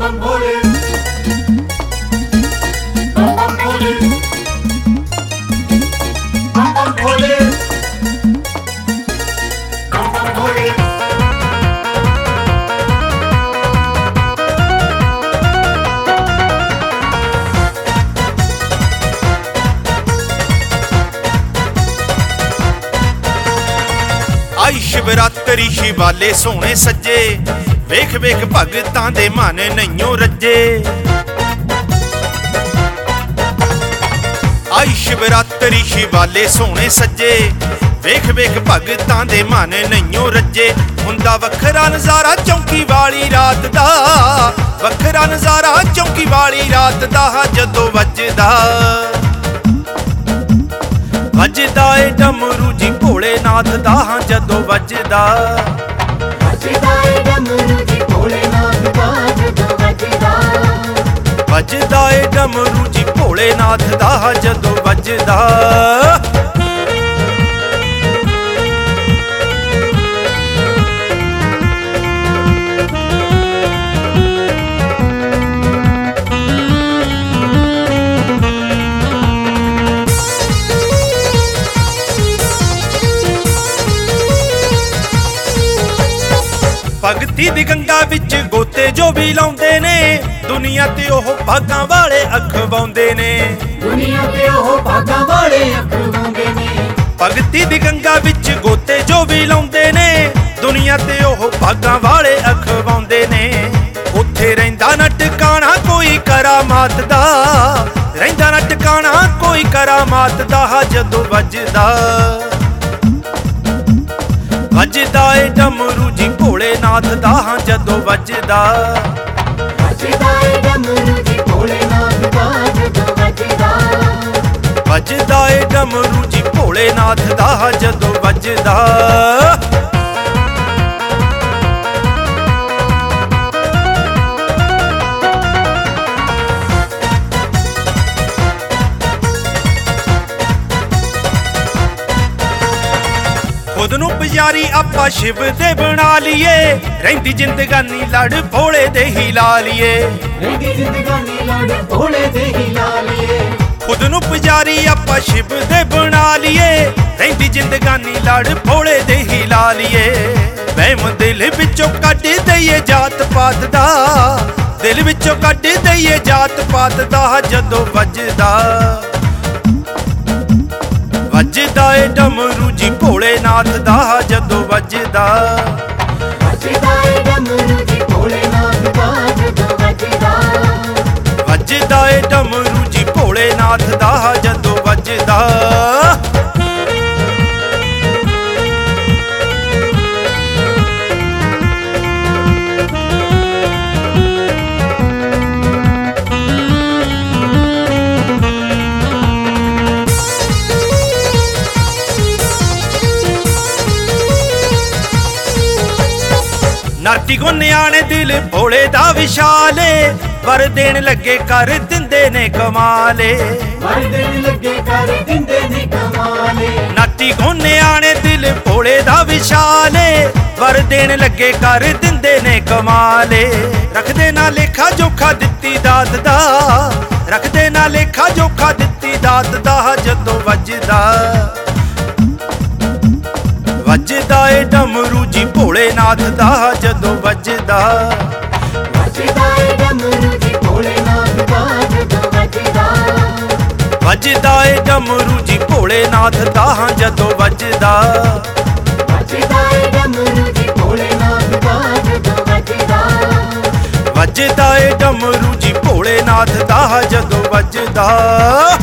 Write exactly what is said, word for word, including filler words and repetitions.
bum bole, bum bum bole, bum bum bole, bum bum bole. आई शिवरात्रि शिवाले सोने सज्जे वेख वेख भगतां दे मन नैयों रज्जे। आई शिवरात्रि शिवाले सोने सज्जे वेख वेख भगतां दे मन नैयों रज्जे। हुंदा वखरा नज़ारा चौंकी वाली रात दा, वखरा नज़ारा चौंकी वाली रात दा जदों वजदा वजदा ए डमरू जी भोलेनाथ दा जदों वजदा वजदा ए डमरू जी भोलेनाथ दा जदों वजदा वजदा ए डमरू जी भोलेनाथ दा जदों वजदा। भगती दी गंगा विच गोते जो भी लाउंदे ने दुनिया ते ओह भागां वाले अखवाउंदे ने, दुनिया ते ओह भागां वाले अखवाउंदे ने। भगती दी गंगा विच गोते जो भी लाउंदे ने दुनिया ते ओह भागां वाले अखवाउंदे ने। उत्थे रहिंदा ना टिकाणा कोई करामात दा, रहिंदा ना टिकाणा कोई करामात दा जदों वजदा वजदा ए डमरू जी भोलेनाथ दा जदों वजदा वजदा ए डमरू जी भोलेनाथ दा जदों वजदा वजदा ए डमरू जी भोलेनाथ दा जदों वजदा। खुद नूं पुजारी आपां शिव दे बना लीए, रहिंदी जिंदगानी लड़ भोले दे ही ला लीए, रहिंदी जिंदगानी लड़ भोले दे ही ला लीए। खुद नूं पुजारी आपां शिव दे बना लीए, रहिंदी जिंदगानी लड़ भोले दे ही ला लीए। वहम दिल विचों कढ दईए जात पात दा, दिल विचों कढ दईए जात पात दा जदों वजदा वजदा ए डमरू जी भोलेनाथ दा जदों वजदा वजदा ए डमरू जी भोलेनाथ दा जदों वजदा वजदा ए डमरू जी भोलेनाथ दा जदों वजदा। नाटी को न्याणे दिल भोले दा विशाले वर देण लगे कर दिंदे ने कमाले, वर देण लगे कर दिंदे ने कमाले। नाटी को न्याणे दिल भोले दा विशाले वर देण लगे कर दिंदे ने कमाले। रखदे ना लेखा जोखा दित्ती दात दा, रखदे ना लेखा जोखा दित्ती दात दा जदों वजदा वजदा ए डमरू जी भोलेनाथ दा जदों वजदा वजदा ए डमरू जी भोलेनाथ दा जदों वजदा वजदा ए डमरू जी भोलेनाथ दा जदों वजदा वजदा ए डमरू जी भोलेनाथ दा जदों वजदा वजदा ए डमरू जी भोलेनाथ दा जदों वजदा।